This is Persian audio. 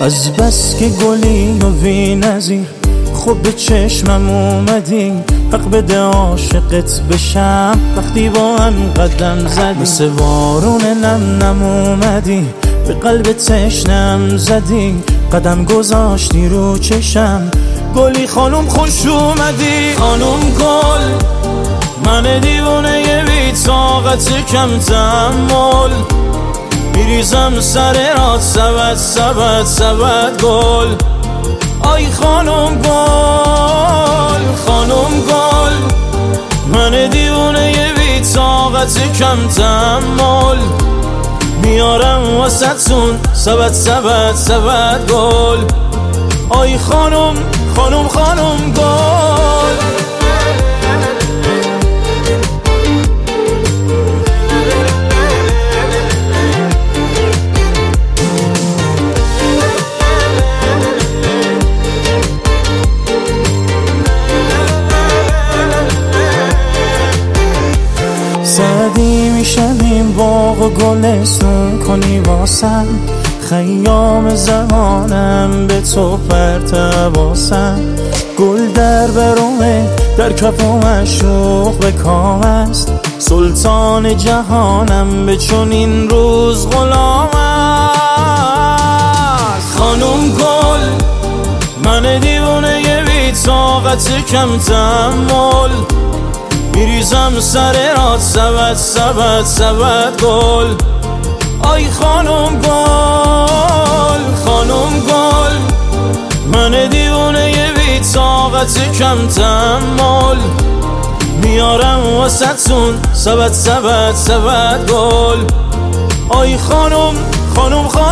از بس که گلی و بی نظیر خوب به چشمم اومدی، حق بده عاشقت بشم وقتی با هم قدم زدی. مثل بارون نم نم اومدی به قلب تشنم زدی، قدم گذاشتی رو چشم گلی خانوم خوش اومدی. خانوم گل من دیوونه بی طاقت کم تحمل، میریزم سر رات سبد سبد سبد گل. آی خانوم گل خانوم گل من دیوونه بی طاقت کم تحمل، میارم واسهتون سبد سبد سبد گل. آی خانوم خانوم خانوم گل. سعدی میشویم باغ و گلستون کنی واسم، خیام زمانم به تو پرتواسم. گل در برومه در کف و مشوق به کام است، سلطان جهانم به چون این روز غلام است. خانوم گل من دیوونه بی طاقت کم تحمل، میریزم سر رات سبد سبد سبد گل. آی خانوم گل خانوم گل من دیوونه بی طاقت کم تحمل، میارم واسهتون سبد سبد سبد گل. آی خانوم خانوم خانوم